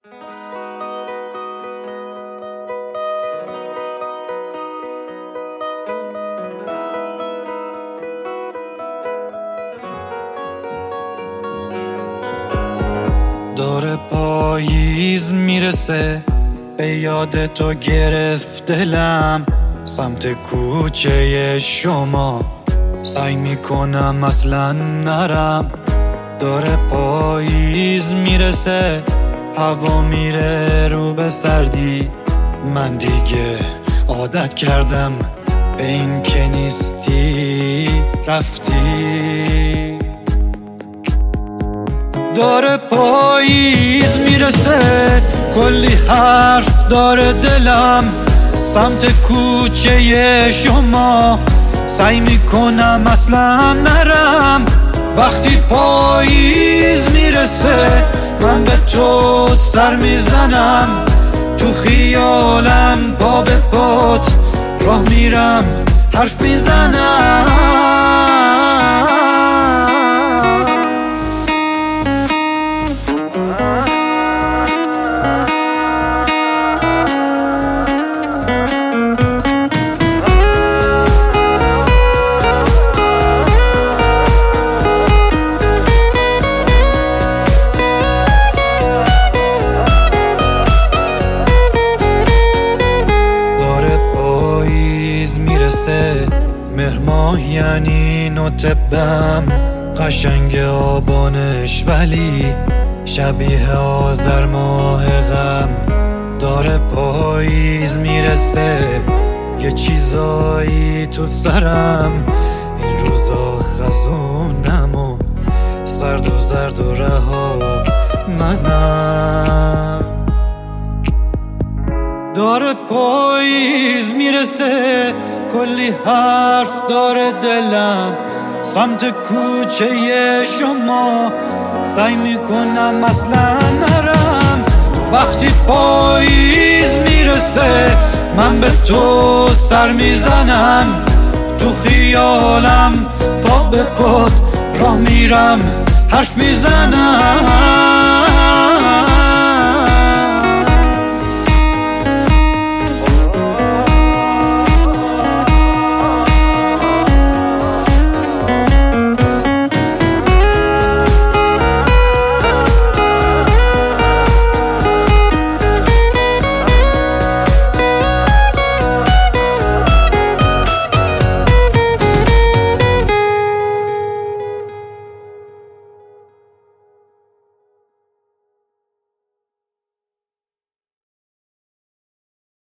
داره پاییز میرسه، به یاد تو گرفت دلم، سمت کوچه شما سعی میکنم اصلا نرم. داره پاییز میرسه، هوا میره رو به سردی، من دیگه عادت کردم به این که نیستی رفتی. داره پاییز میرسه، کلی حرف داره دلم، سمت کوچه شما سعی میکنم اصلا نرم. وقتی پاییز میرسه من به تو سر میزنم، تو خیالم پا به پات راه میرم حرف میزنم. مهر ماه یعنی نوتبم، قشنگ آبانش ولی شبیه آذر ماه غم. داره پاییز میرسه، یه چیزایی تو سرم، این روزا خزونم و زرد و رها منم. داره پاییز میرسه، کلی حرف داره دلم، سمت کوچه شما سعی میکنم اصلا نرم. وقتی پاییز میرسه من به تو سر میزنم، تو خیالم پا به پات راه میرم حرف میزنم.